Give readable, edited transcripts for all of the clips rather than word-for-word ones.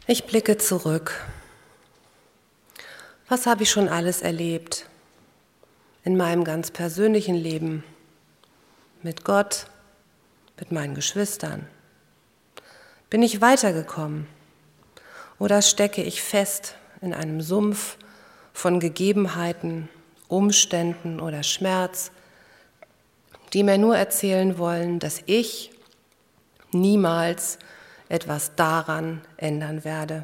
Ich blicke zurück. Was habe ich schon alles erlebt in meinem ganz persönlichen Leben? Mit Gott, mit meinen Geschwistern. Bin ich weitergekommen? Oder stecke ich fest in einem Sumpf von Gegebenheiten, Umständen oder Schmerz, die mir nur erzählen wollen, dass ich niemals etwas daran ändern werde?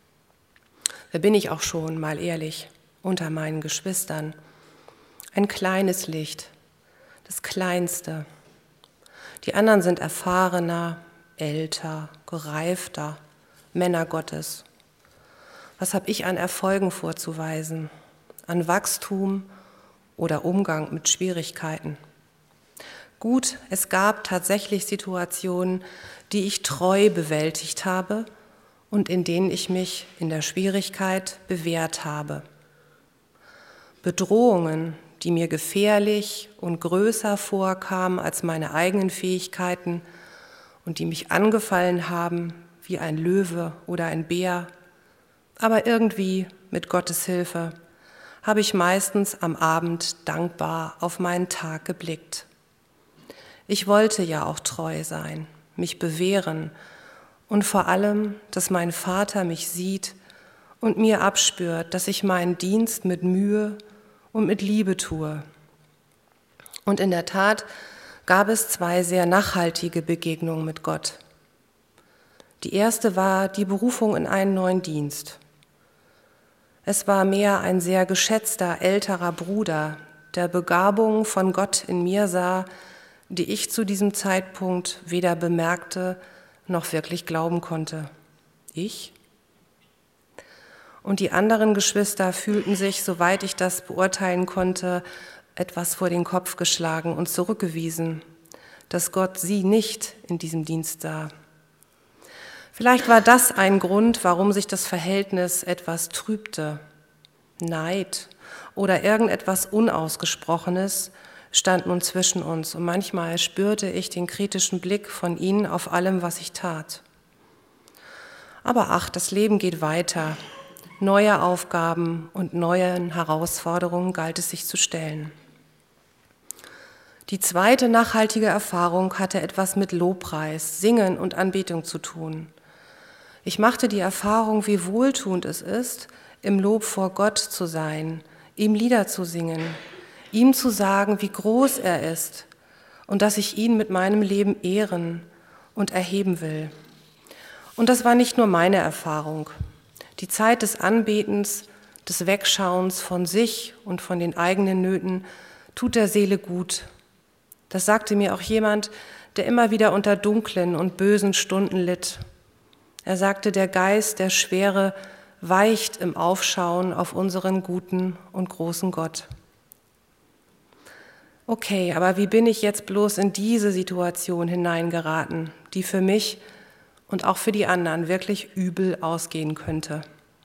Da bin ich auch schon, mal ehrlich, unter meinen Geschwistern. Ein kleines Licht, das Kleinste. Die anderen sind erfahrener, älter, gereifter, Männer Gottes. Was habe ich an Erfolgen vorzuweisen, an Wachstum oder Umgang mit Schwierigkeiten? Gut, es gab tatsächlich Situationen, die ich treu bewältigt habe und in denen ich mich in der Schwierigkeit bewährt habe. Bedrohungen, die mir gefährlich und größer vorkamen als meine eigenen Fähigkeiten und die mich angefallen haben wie ein Löwe oder ein Bär, aber irgendwie mit Gottes Hilfe habe ich meistens am Abend dankbar auf meinen Tag geblickt. Ich wollte ja auch treu sein, mich bewähren und vor allem, dass mein Vater mich sieht und mir abspürt, dass ich meinen Dienst mit Mühe und mit Liebe tue. Und in der Tat gab es 2 sehr nachhaltige Begegnungen mit Gott. Die erste war die Berufung in einen neuen Dienst. Es war mehr ein sehr geschätzter älterer Bruder, der Begabungen von Gott in mir sah, die ich zu diesem Zeitpunkt weder bemerkte noch wirklich glauben konnte. Ich? Und die anderen Geschwister fühlten sich, soweit ich das beurteilen konnte, etwas vor den Kopf geschlagen und zurückgewiesen, dass Gott sie nicht in diesem Dienst sah. Vielleicht war das ein Grund, warum sich das Verhältnis etwas trübte. Neid oder irgendetwas Unausgesprochenes stand nun zwischen uns und manchmal spürte ich den kritischen Blick von ihnen auf allem, was ich tat. Aber ach, das Leben geht weiter. Neue Aufgaben und neuen Herausforderungen galt es sich zu stellen. Die zweite nachhaltige Erfahrung hatte etwas mit Lobpreis, Singen und Anbetung zu tun. Ich machte die Erfahrung, wie wohltuend es ist, im Lob vor Gott zu sein, ihm Lieder zu singen, ihm zu sagen, wie groß er ist und dass ich ihn mit meinem Leben ehren und erheben will. Und das war nicht nur meine Erfahrung. Die Zeit des Anbetens, des Wegschauens von sich und von den eigenen Nöten tut der Seele gut. Das sagte mir auch jemand, der immer wieder unter dunklen und bösen Stunden litt. Er sagte, der Geist, der Schwere, weicht im Aufschauen auf unseren guten und großen Gott. Okay, aber wie bin ich jetzt bloß in diese Situation hineingeraten, die für mich und auch für die anderen wirklich übel ausgehen könnte?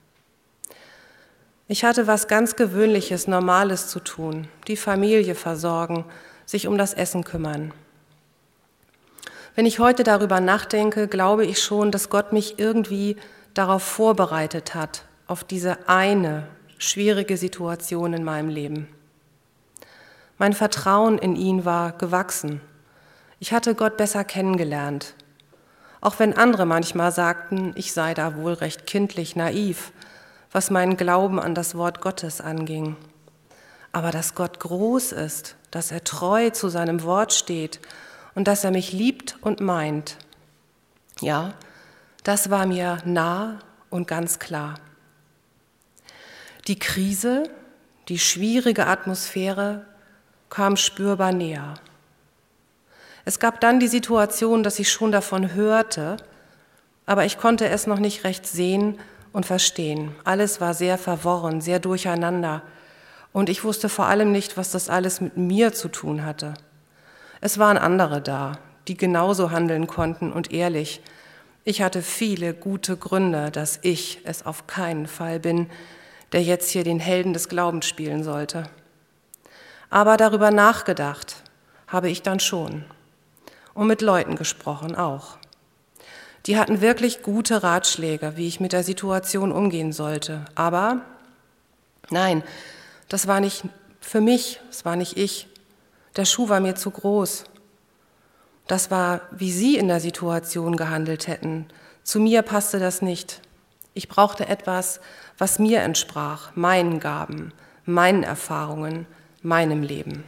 Ich hatte was ganz Gewöhnliches, Normales zu tun, die Familie versorgen, sich um das Essen kümmern. Wenn ich heute darüber nachdenke, glaube ich schon, dass Gott mich irgendwie darauf vorbereitet hat, auf diese eine schwierige Situation in meinem Leben. Mein Vertrauen in ihn war gewachsen. Ich hatte Gott besser kennengelernt. Auch wenn andere manchmal sagten, ich sei da wohl recht kindlich naiv, was meinen Glauben an das Wort Gottes anging. Aber dass Gott groß ist, dass er treu zu seinem Wort steht und dass er mich liebt und meint, ja, das war mir nah und ganz klar. Die Krise, die schwierige Atmosphäre kam spürbar näher. Es gab dann die Situation, dass ich schon davon hörte, aber ich konnte es noch nicht recht sehen und verstehen. Alles war sehr verworren, sehr durcheinander und ich wusste vor allem nicht, was das alles mit mir zu tun hatte. Es waren andere da, die genauso handeln konnten und ehrlich. Ich hatte viele gute Gründe, dass ich es auf keinen Fall bin, der jetzt hier den Helden des Glaubens spielen sollte. Aber darüber nachgedacht habe ich dann schon und mit Leuten gesprochen auch. Die hatten wirklich gute Ratschläge, wie ich mit der Situation umgehen sollte. Aber nein, das war nicht für mich, das war nicht ich. Der Schuh war mir zu groß. Das war, wie sie in der Situation gehandelt hätten. Zu mir passte das nicht. Ich brauchte etwas, was mir entsprach, meinen Gaben, meinen Erfahrungen, meinem Leben.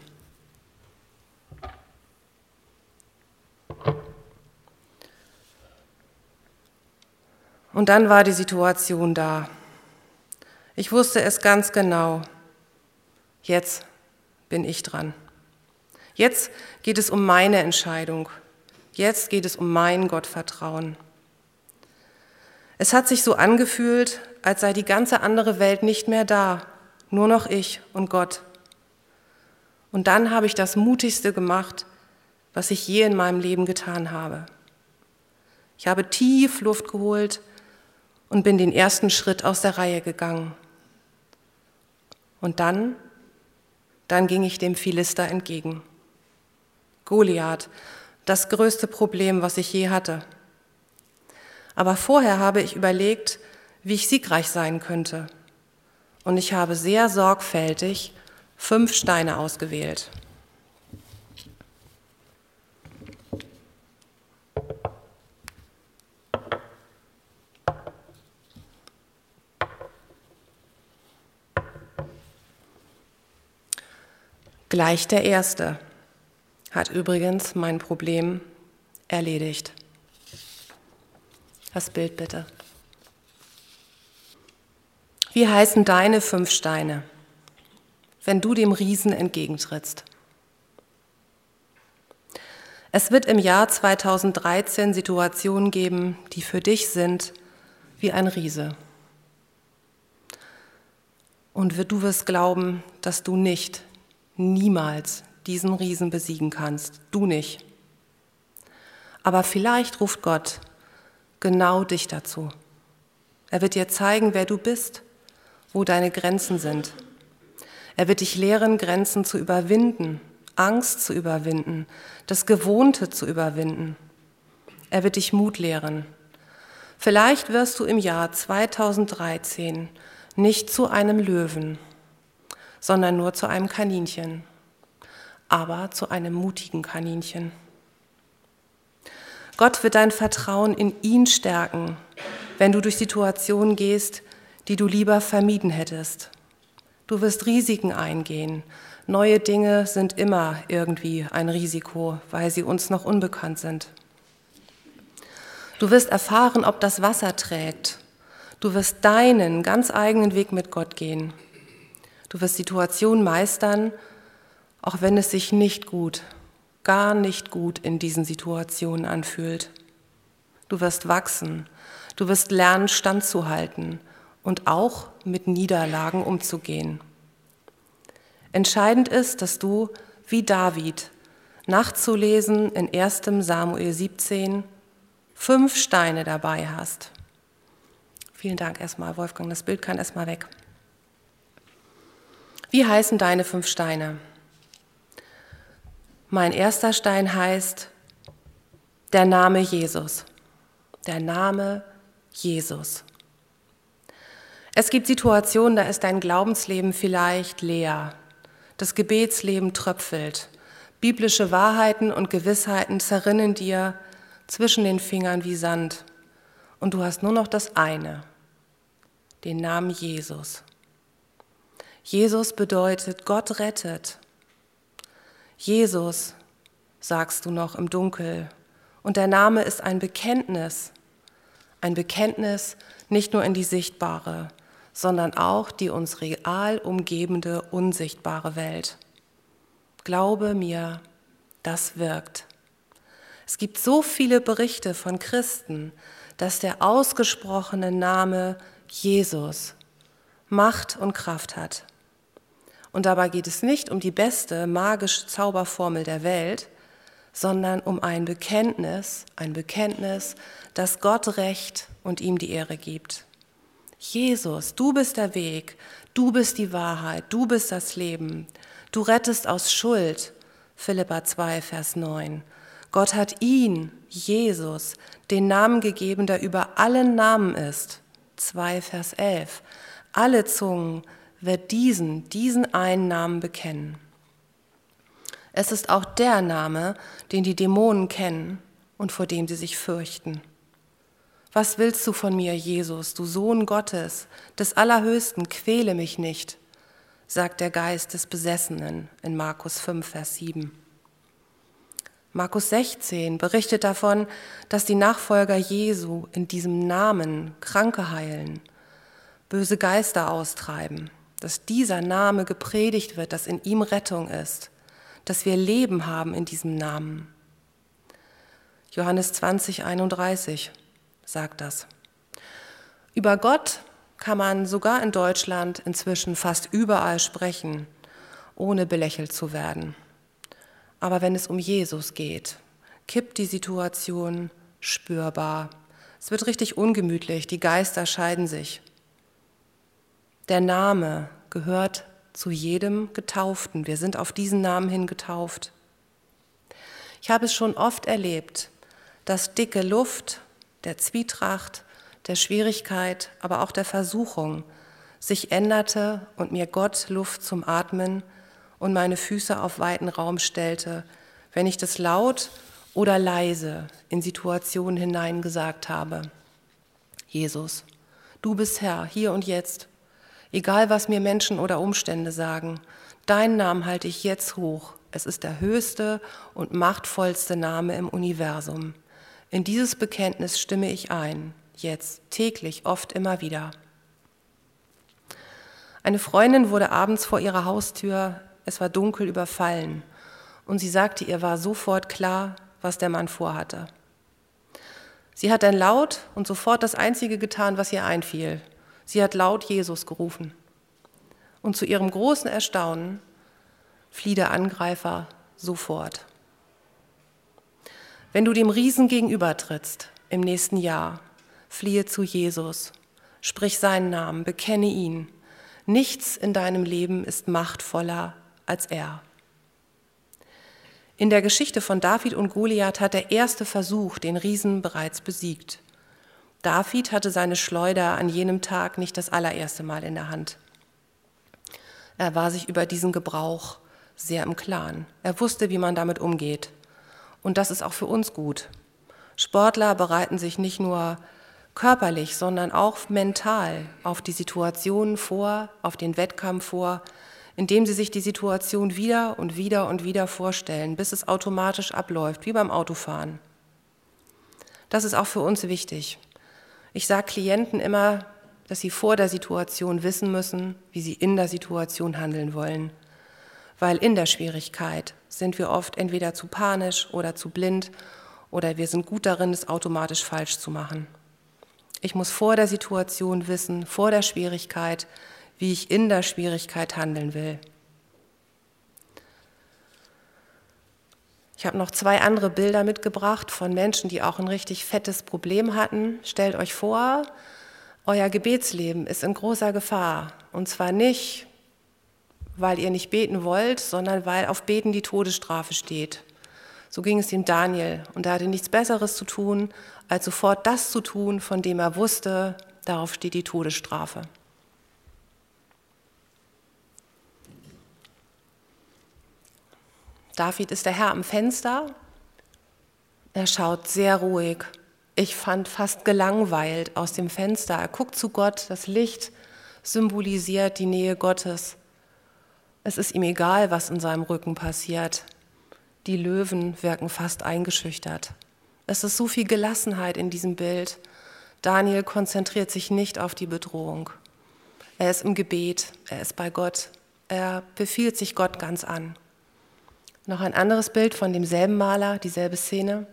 Und dann war die Situation da. Ich wusste es ganz genau. Jetzt bin ich dran. Jetzt geht es um meine Entscheidung. Jetzt geht es um mein Gottvertrauen. Es hat sich so angefühlt, als sei die ganze andere Welt nicht mehr da, nur noch ich und Gott. Und dann habe ich das Mutigste gemacht, was ich je in meinem Leben getan habe. Ich habe tief Luft geholt und bin den ersten Schritt aus der Reihe gegangen. Und dann ging ich dem Philister entgegen. Goliath, das größte Problem, was ich je hatte. Aber vorher habe ich überlegt, wie ich siegreich sein könnte. Und ich habe sehr sorgfältig 5 Steine ausgewählt. Gleich der erste hat übrigens mein Problem erledigt. Das Bild bitte. Wie heißen deine 5 Steine, wenn du dem Riesen entgegentrittst? Es wird im Jahr 2013 Situationen geben, die für dich sind wie ein Riese. Und du wirst glauben, dass du niemals diesen Riesen besiegen kannst. Du nicht. Aber vielleicht ruft Gott genau dich dazu. Er wird dir zeigen, wer du bist, wo deine Grenzen sind. Er wird dich lehren, Grenzen zu überwinden, Angst zu überwinden, das Gewohnte zu überwinden. Er wird dich Mut lehren. Vielleicht wirst du im Jahr 2013 nicht zu einem Löwen, sondern nur zu einem Kaninchen, aber zu einem mutigen Kaninchen. Gott wird dein Vertrauen in ihn stärken, wenn du durch Situationen gehst, die du lieber vermieden hättest. Du wirst Risiken eingehen. Neue Dinge sind immer irgendwie ein Risiko, weil sie uns noch unbekannt sind. Du wirst erfahren, ob das Wasser trägt. Du wirst deinen ganz eigenen Weg mit Gott gehen. Du wirst Situationen meistern, auch wenn es sich gar nicht gut in diesen Situationen anfühlt. Du wirst wachsen, du wirst lernen, standzuhalten und auch mit Niederlagen umzugehen. Entscheidend ist, dass du, wie David, nachzulesen in 1. Samuel 17, 5 Steine dabei hast. Vielen Dank erstmal, Wolfgang, das Bild kann erstmal weg. Wie heißen deine 5 Steine? Mein erster Stein heißt der Name Jesus. Der Name Jesus. Es gibt Situationen, da ist dein Glaubensleben vielleicht leer. Das Gebetsleben tröpfelt. Biblische Wahrheiten und Gewissheiten zerrinnen dir zwischen den Fingern wie Sand. Und du hast nur noch das eine, den Namen Jesus. Jesus bedeutet, Gott rettet. Jesus, sagst du noch im Dunkel. Und der Name ist ein Bekenntnis nicht nur in die sichtbare, sondern auch die uns real umgebende, unsichtbare Welt. Glaube mir, das wirkt. Es gibt so viele Berichte von Christen, dass der ausgesprochene Name Jesus Macht und Kraft hat. Und dabei geht es nicht um die beste magische Zauberformel der Welt, sondern um ein Bekenntnis, das Gott Recht und ihm die Ehre gibt. Jesus, du bist der Weg, du bist die Wahrheit, du bist das Leben. Du rettest aus Schuld, Philipper 2, Vers 9. Gott hat ihn, Jesus, den Namen gegeben, der über allen Namen ist. 2 Vers 11. Alle Zungen wird diesen einen Namen bekennen. Es ist auch der Name, den die Dämonen kennen und vor dem sie sich fürchten. Was willst du von mir, Jesus, du Sohn Gottes, des Allerhöchsten, quäle mich nicht, sagt der Geist des Besessenen in Markus 5, Vers 7. Markus 16 berichtet davon, dass die Nachfolger Jesu in diesem Namen Kranke heilen, böse Geister austreiben, dass dieser Name gepredigt wird, dass in ihm Rettung ist, dass wir Leben haben in diesem Namen. Johannes 20, 31 sagt das. Über Gott kann man sogar in Deutschland inzwischen fast überall sprechen, ohne belächelt zu werden. Aber wenn es um Jesus geht, kippt die Situation spürbar. Es wird richtig ungemütlich, die Geister scheiden sich. Der Name gehört zu jedem Getauften. Wir sind auf diesen Namen hin getauft. Ich habe es schon oft erlebt, dass dicke Luft der Zwietracht, der Schwierigkeit, aber auch der Versuchung sich änderte und mir Gott Luft zum Atmen und meine Füße auf weiten Raum stellte, wenn ich das laut oder leise in Situationen hinein gesagt habe. Jesus, du bist Herr, hier und jetzt. Egal, was mir Menschen oder Umstände sagen, deinen Namen halte ich jetzt hoch. Es ist der höchste und machtvollste Name im Universum. In dieses Bekenntnis stimme ich ein, jetzt, täglich, oft immer wieder. Eine Freundin wurde abends vor ihrer Haustür, es war dunkel, überfallen und sie sagte, ihr war sofort klar, was der Mann vorhatte. Sie hat dann laut und sofort das Einzige getan, was ihr einfiel. Sie hat laut Jesus gerufen. Und zu ihrem großen Erstaunen flieht der Angreifer sofort. Wenn du dem Riesen gegenübertrittst im nächsten Jahr, fliehe zu Jesus, sprich seinen Namen, bekenne ihn. Nichts in deinem Leben ist machtvoller als er. In der Geschichte von David und Goliath hat der erste Versuch den Riesen bereits besiegt. David hatte seine Schleuder an jenem Tag nicht das allererste Mal in der Hand. Er war sich über diesen Gebrauch sehr im Klaren. Er wusste, wie man damit umgeht. Und das ist auch für uns gut. Sportler bereiten sich nicht nur körperlich, sondern auch mental auf die Situation vor, auf den Wettkampf vor, indem sie sich die Situation wieder und wieder und wieder vorstellen, bis es automatisch abläuft, wie beim Autofahren. Das ist auch für uns wichtig. Ich sage Klienten immer, dass sie vor der Situation wissen müssen, wie sie in der Situation handeln wollen. Weil in der Schwierigkeit sind wir oft entweder zu panisch oder zu blind oder wir sind gut darin, es automatisch falsch zu machen. Ich muss vor der Situation wissen, vor der Schwierigkeit, wie ich in der Schwierigkeit handeln will. Ich habe noch 2 andere Bilder mitgebracht von Menschen, die auch ein richtig fettes Problem hatten. Stellt euch vor, euer Gebetsleben ist in großer Gefahr. Und zwar nicht, weil ihr nicht beten wollt, sondern weil auf Beten die Todesstrafe steht. So ging es dem Daniel und er hatte nichts Besseres zu tun, als sofort das zu tun, von dem er wusste, darauf steht die Todesstrafe. David ist der Herr am Fenster. Er schaut sehr ruhig. Ich fand fast gelangweilt aus dem Fenster. Er guckt zu Gott. Das Licht symbolisiert die Nähe Gottes. Es ist ihm egal, was in seinem Rücken passiert. Die Löwen wirken fast eingeschüchtert. Es ist so viel Gelassenheit in diesem Bild. Daniel konzentriert sich nicht auf die Bedrohung. Er ist im Gebet, er ist bei Gott. Er befiehlt sich Gott ganz an. Noch ein anderes Bild von demselben Maler, dieselbe Szene.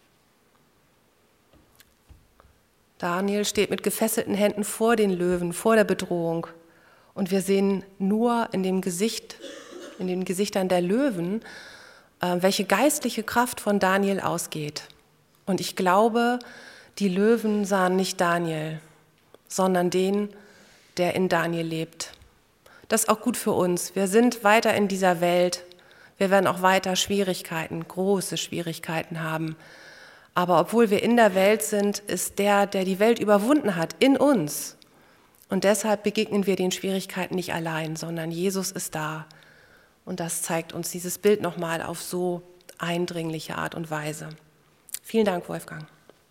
Daniel steht mit gefesselten Händen vor den Löwen, vor der Bedrohung. Und wir sehen nur in den Gesichtern der Löwen, welche geistliche Kraft von Daniel ausgeht. Und ich glaube, die Löwen sahen nicht Daniel, sondern den, der in Daniel lebt. Das ist auch gut für uns. Wir sind weiter in dieser Welt. Wir werden auch weiter Schwierigkeiten, große Schwierigkeiten haben. Aber obwohl wir in der Welt sind, ist der die Welt überwunden hat, in uns. Und deshalb begegnen wir den Schwierigkeiten nicht allein, sondern Jesus ist da. Und das zeigt uns dieses Bild nochmal auf so eindringliche Art und Weise. Vielen Dank, Wolfgang.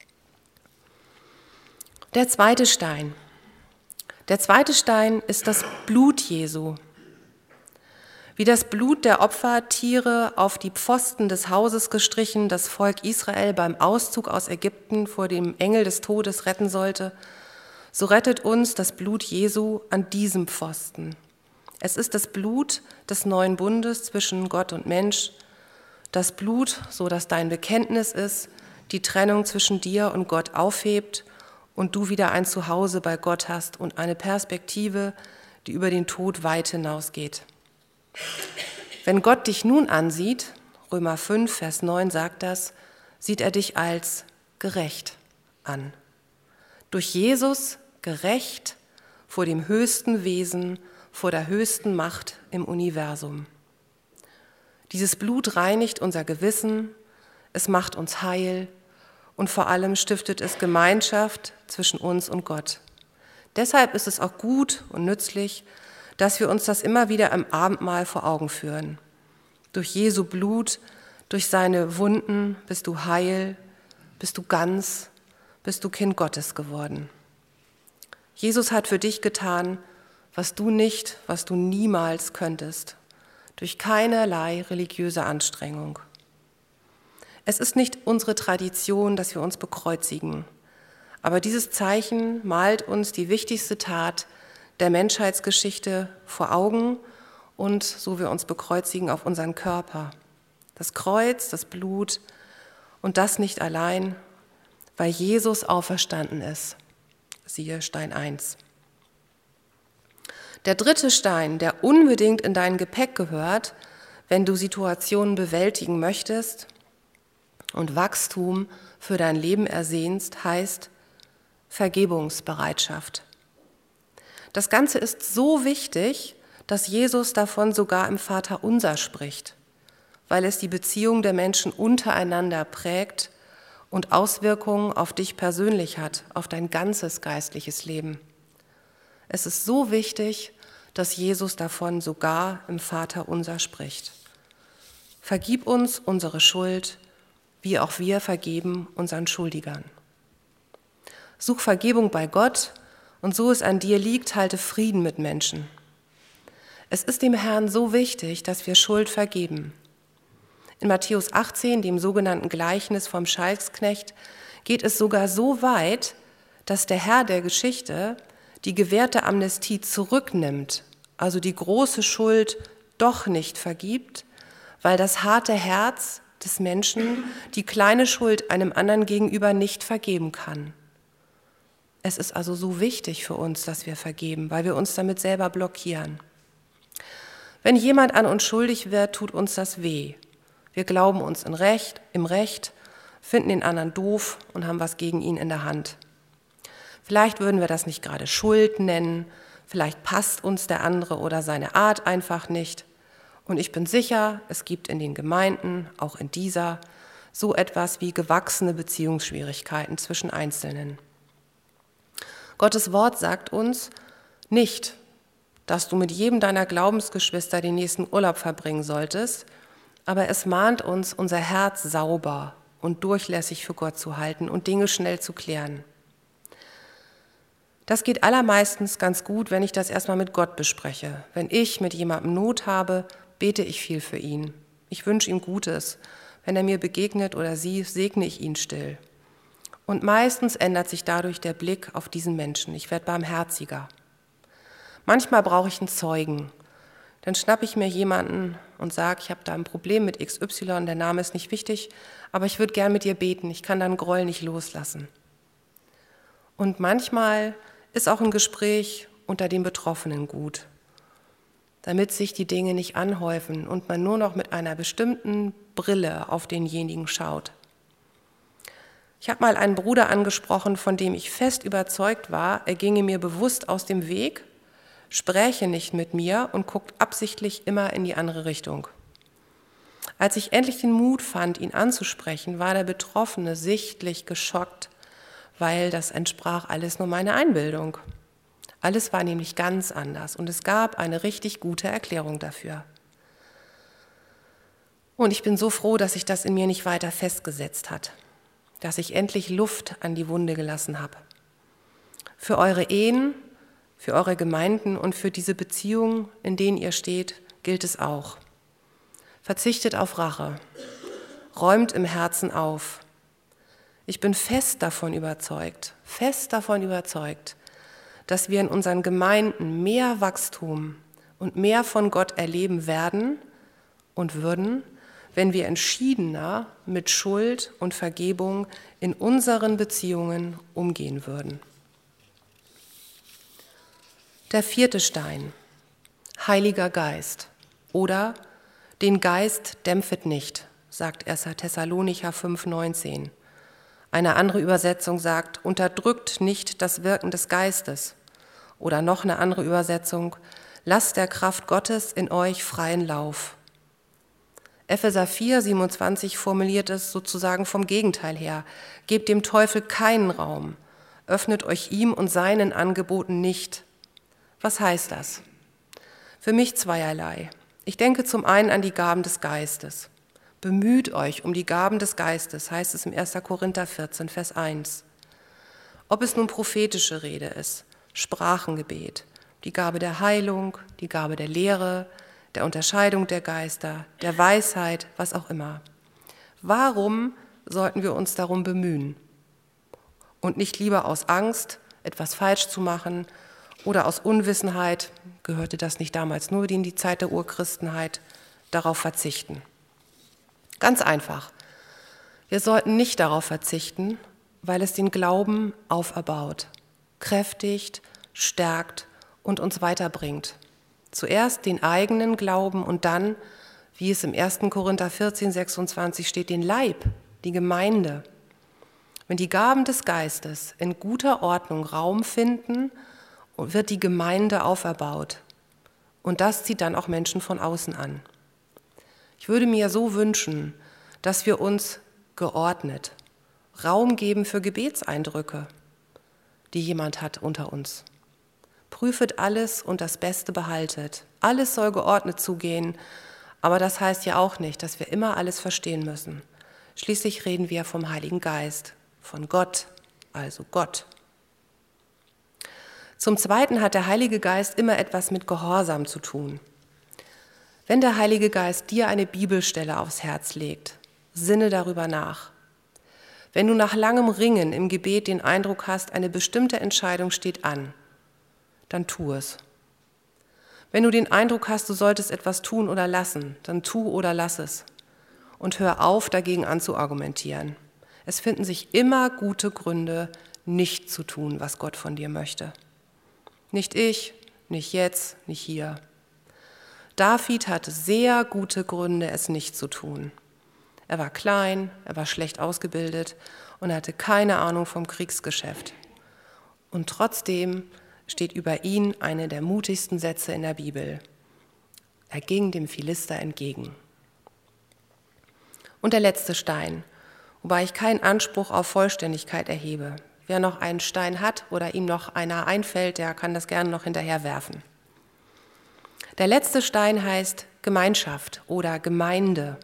Der zweite Stein. Der zweite Stein ist das Blut Jesu. Wie das Blut der Opfertiere auf die Pfosten des Hauses gestrichen das Volk Israel beim Auszug aus Ägypten vor dem Engel des Todes retten sollte, so rettet uns das Blut Jesu an diesem Pfosten. Es ist das Blut des neuen Bundes zwischen Gott und Mensch, das Blut, so dass dein Bekenntnis ist, die Trennung zwischen dir und Gott aufhebt und du wieder ein Zuhause bei Gott hast und eine Perspektive, die über den Tod weit hinausgeht. Wenn Gott dich nun ansieht, Römer 5, Vers 9 sagt das, sieht er dich als gerecht an. Durch Jesus gerecht vor dem höchsten Wesen, vor der höchsten Macht im Universum. Dieses Blut reinigt unser Gewissen, es macht uns heil und vor allem stiftet es Gemeinschaft zwischen uns und Gott. Deshalb ist es auch gut und nützlich, dass wir uns das immer wieder im Abendmahl vor Augen führen. Durch Jesu Blut, durch seine Wunden bist du heil, bist du ganz, bist du Kind Gottes geworden. Jesus hat für dich getan, was du niemals könntest, durch keinerlei religiöse Anstrengung. Es ist nicht unsere Tradition, dass wir uns bekreuzigen, aber dieses Zeichen malt uns die wichtigste Tat der Menschheitsgeschichte vor Augen und, so wir uns bekreuzigen, auf unseren Körper. Das Kreuz, das Blut und das nicht allein, weil Jesus auferstanden ist. Siehe Stein 1. Der dritte Stein, der unbedingt in dein Gepäck gehört, wenn du Situationen bewältigen möchtest und Wachstum für dein Leben ersehnst, heißt Vergebungsbereitschaft. Das Ganze ist so wichtig, dass Jesus davon sogar im Vaterunser spricht, weil es die Beziehung der Menschen untereinander prägt und Auswirkungen auf dich persönlich hat, auf dein ganzes geistliches Leben. Es ist so wichtig, dass Jesus davon sogar im Vaterunser spricht. Vergib uns unsere Schuld, wie auch wir vergeben unseren Schuldigern. Such Vergebung bei Gott und so es an dir liegt, halte Frieden mit Menschen. Es ist dem Herrn so wichtig, dass wir Schuld vergeben. In Matthäus 18, dem sogenannten Gleichnis vom Scheidsknecht, geht es sogar so weit, dass der Herr der Geschichte die gewährte Amnestie zurücknimmt, also die große Schuld doch nicht vergibt, weil das harte Herz des Menschen die kleine Schuld einem anderen gegenüber nicht vergeben kann. Es ist also so wichtig für uns, dass wir vergeben, weil wir uns damit selber blockieren. Wenn jemand an uns schuldig wird, tut uns das weh. Wir glauben uns im Recht, finden den anderen doof und haben was gegen ihn in der Hand. Vielleicht würden wir das nicht gerade Schuld nennen, vielleicht passt uns der andere oder seine Art einfach nicht. Und ich bin sicher, es gibt in den Gemeinden, auch in dieser, so etwas wie gewachsene Beziehungsschwierigkeiten zwischen Einzelnen. Gottes Wort sagt uns nicht, dass du mit jedem deiner Glaubensgeschwister den nächsten Urlaub verbringen solltest, aber es mahnt uns, unser Herz sauber und durchlässig für Gott zu halten und Dinge schnell zu klären. Das geht allermeistens ganz gut, wenn ich das erstmal mit Gott bespreche. Wenn ich mit jemandem Not habe, bete ich viel für ihn. Ich wünsche ihm Gutes. Wenn er mir begegnet oder sie, segne ich ihn still. Und meistens ändert sich dadurch der Blick auf diesen Menschen. Ich werde barmherziger. Manchmal brauche ich einen Zeugen. Dann schnappe ich mir jemanden und sage, ich habe da ein Problem mit XY, der Name ist nicht wichtig, aber ich würde gern mit dir beten. Ich kann deinen Groll nicht loslassen. Und manchmal ist auch ein Gespräch unter den Betroffenen gut, damit sich die Dinge nicht anhäufen und man nur noch mit einer bestimmten Brille auf denjenigen schaut. Ich habe mal einen Bruder angesprochen, von dem ich fest überzeugt war, er ginge mir bewusst aus dem Weg, spräche nicht mit mir und guckt absichtlich immer in die andere Richtung. Als ich endlich den Mut fand, ihn anzusprechen, war der Betroffene sichtlich geschockt, weil das entsprach alles nur meiner Einbildung. Alles war nämlich ganz anders und es gab eine richtig gute Erklärung dafür. Und ich bin so froh, dass sich das in mir nicht weiter festgesetzt hat, dass ich endlich Luft an die Wunde gelassen habe. Für eure Ehen, für eure Gemeinden und für diese Beziehungen, in denen ihr steht, gilt es auch. Verzichtet auf Rache, räumt im Herzen auf. Ich bin fest davon überzeugt, dass wir in unseren Gemeinden mehr Wachstum und mehr von Gott erleben werden und würden, wenn wir entschiedener mit Schuld und Vergebung in unseren Beziehungen umgehen würden. Der 4. Stein, Heiliger Geist oder den Geist dämpfet nicht, sagt 1. Thessalonicher 5,19. Eine andere Übersetzung sagt, unterdrückt nicht das Wirken des Geistes. Oder noch eine andere Übersetzung, lasst der Kraft Gottes in euch freien Lauf. Epheser 4,27 formuliert es sozusagen vom Gegenteil her. Gebt dem Teufel keinen Raum, öffnet euch ihm und seinen Angeboten nicht. Was heißt das? Für mich zweierlei. Ich denke zum einen an die Gaben des Geistes. Bemüht euch um die Gaben des Geistes, heißt es im 1. Korinther 14, Vers 1. Ob es nun prophetische Rede ist, Sprachengebet, die Gabe der Heilung, die Gabe der Lehre, der Unterscheidung der Geister, der Weisheit, was auch immer. Warum sollten wir uns darum bemühen? Und nicht lieber aus Angst, etwas falsch zu machen oder aus Unwissenheit, gehörte das nicht damals nur in die Zeit der Urchristenheit, darauf verzichten? Ganz einfach. Wir sollten nicht darauf verzichten, weil es den Glauben auferbaut, kräftigt, stärkt und uns weiterbringt. Zuerst den eigenen Glauben und dann, wie es im 1. Korinther 14, 26 steht, den Leib, die Gemeinde. Wenn die Gaben des Geistes in guter Ordnung Raum finden, wird die Gemeinde auferbaut. Und das zieht dann auch Menschen von außen an. Ich würde mir so wünschen, dass wir uns geordnet Raum geben für Gebetseindrücke, die jemand hat unter uns. Prüfet alles und das Beste behaltet. Alles soll geordnet zugehen, aber das heißt ja auch nicht, dass wir immer alles verstehen müssen. Schließlich reden wir vom Heiligen Geist, von Gott, also Gott. Zum Zweiten hat der Heilige Geist immer etwas mit Gehorsam zu tun. Wenn der Heilige Geist dir eine Bibelstelle aufs Herz legt, sinne darüber nach. Wenn du nach langem Ringen im Gebet den Eindruck hast, eine bestimmte Entscheidung steht an, dann tu es. Wenn du den Eindruck hast, du solltest etwas tun oder lassen, dann tu oder lass es. Und hör auf, dagegen anzuargumentieren. Es finden sich immer gute Gründe, nicht zu tun, was Gott von dir möchte. Nicht ich, nicht jetzt, nicht hier. David hatte sehr gute Gründe, es nicht zu tun. Er war klein, er war schlecht ausgebildet und hatte keine Ahnung vom Kriegsgeschäft. Und trotzdem steht über ihn einer der mutigsten Sätze in der Bibel. Er ging dem Philister entgegen. Und der letzte Stein, wobei ich keinen Anspruch auf Vollständigkeit erhebe. Wer noch einen Stein hat oder ihm noch einer einfällt, der kann das gerne noch hinterher werfen. Der letzte Stein heißt Gemeinschaft oder Gemeinde.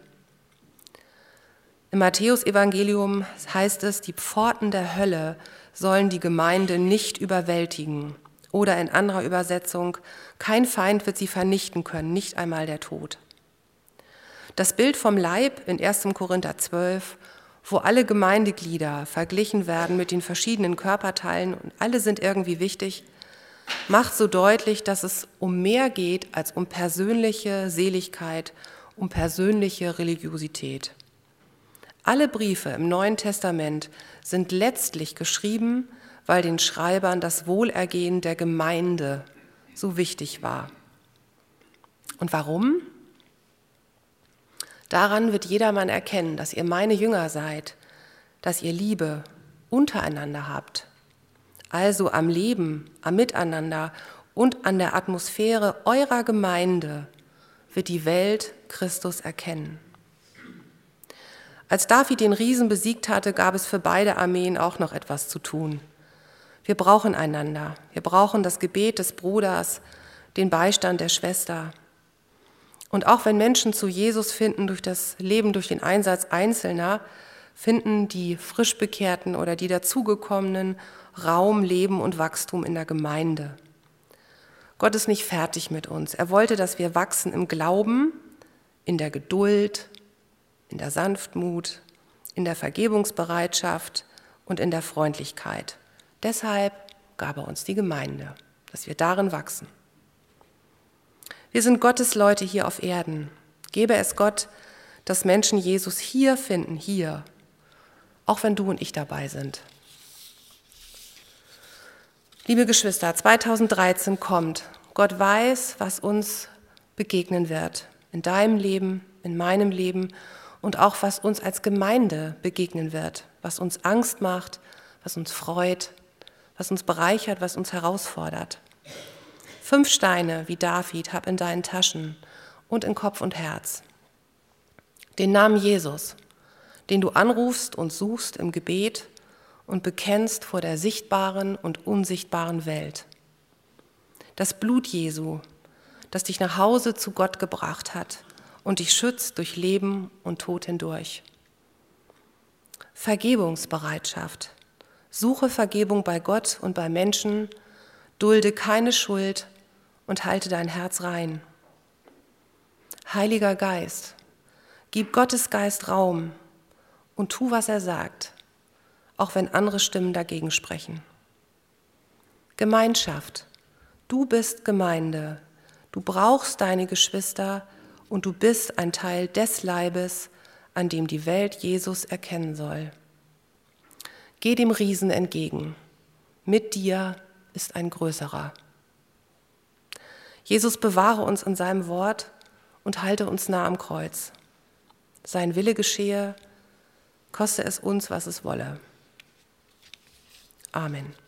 Im Matthäus-Evangelium heißt es, die Pforten der Hölle sollen die Gemeinde nicht überwältigen. Oder in anderer Übersetzung, kein Feind wird sie vernichten können, nicht einmal der Tod. Das Bild vom Leib in 1. Korinther 12, wo alle Gemeindeglieder verglichen werden mit den verschiedenen Körperteilen und alle sind irgendwie wichtig, macht so deutlich, dass es um mehr geht als um persönliche Seligkeit, um persönliche Religiosität. Alle Briefe im Neuen Testament sind letztlich geschrieben, weil den Schreibern das Wohlergehen der Gemeinde so wichtig war. Und warum? Daran wird jedermann erkennen, dass ihr meine Jünger seid, dass ihr Liebe untereinander habt. Also am Leben, am Miteinander und an der Atmosphäre eurer Gemeinde wird die Welt Christus erkennen. Als David den Riesen besiegt hatte, gab es für beide Armeen auch noch etwas zu tun. Wir brauchen einander. Wir brauchen das Gebet des Bruders, den Beistand der Schwester. Und auch wenn Menschen zu Jesus finden durch das Leben, durch den Einsatz Einzelner, finden die Frischbekehrten oder die Dazugekommenen Raum, Leben und Wachstum in der Gemeinde. Gott ist nicht fertig mit uns. Er wollte, dass wir wachsen im Glauben, in der Geduld, in der Sanftmut, in der Vergebungsbereitschaft und in der Freundlichkeit. Deshalb gab er uns die Gemeinde, dass wir darin wachsen. Wir sind Gottes Leute hier auf Erden. Gebe es Gott, dass Menschen Jesus hier finden, hier, auch wenn du und ich dabei sind. Liebe Geschwister, 2013 kommt. Gott weiß, was uns begegnen wird. In deinem Leben, in meinem Leben und auch was uns als Gemeinde begegnen wird. Was uns Angst macht, was uns freut, was uns bereichert, was uns herausfordert. 5 Steine wie David hab in deinen Taschen und in Kopf und Herz. Den Namen Jesus, den du anrufst und suchst im Gebet und bekennst vor der sichtbaren und unsichtbaren Welt. Das Blut Jesu, das dich nach Hause zu Gott gebracht hat und dich schützt durch Leben und Tod hindurch. Vergebungsbereitschaft. Suche Vergebung bei Gott und bei Menschen, dulde keine Schuld und halte dein Herz rein. Heiliger Geist, gib Gottes Geist Raum und tu, was er sagt, auch wenn andere Stimmen dagegen sprechen. Gemeinschaft, du bist Gemeinde, du brauchst deine Geschwister und du bist ein Teil des Leibes, an dem die Welt Jesus erkennen soll. Geh dem Riesen entgegen, mit dir ist ein größerer. Jesus bewahre uns in seinem Wort und halte uns nah am Kreuz. Sein Wille geschehe, koste es uns, was es wolle. Amen.